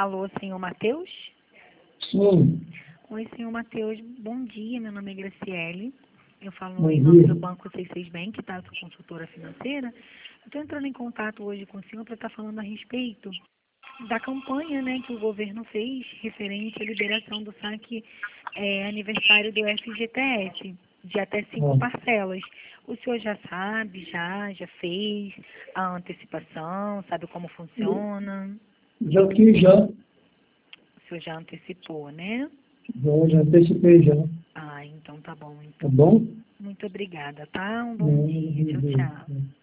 Alô, senhor Matheus? Sim, Oi, senhor Matheus. Bom dia, meu nome é Graciele. Eu falo bom em nome dia. do Banco 66 Bank, tá? Sou consultora financeira. Eu estou entrando em contato hoje com o senhor para estar falando a respeito da campanha, né, que o governo fez referente à liberação do saque aniversário do FGTS, de até 5 Ah, parcelas. O senhor já sabe, já fez a antecipação, sabe como funciona? já fiz, já. O senhor já antecipou, né? Já antecipei, já. Ah, então tá bom. Tá Então, bom? muito obrigada, tá? Um bom dia. Tchau, Não, tchau.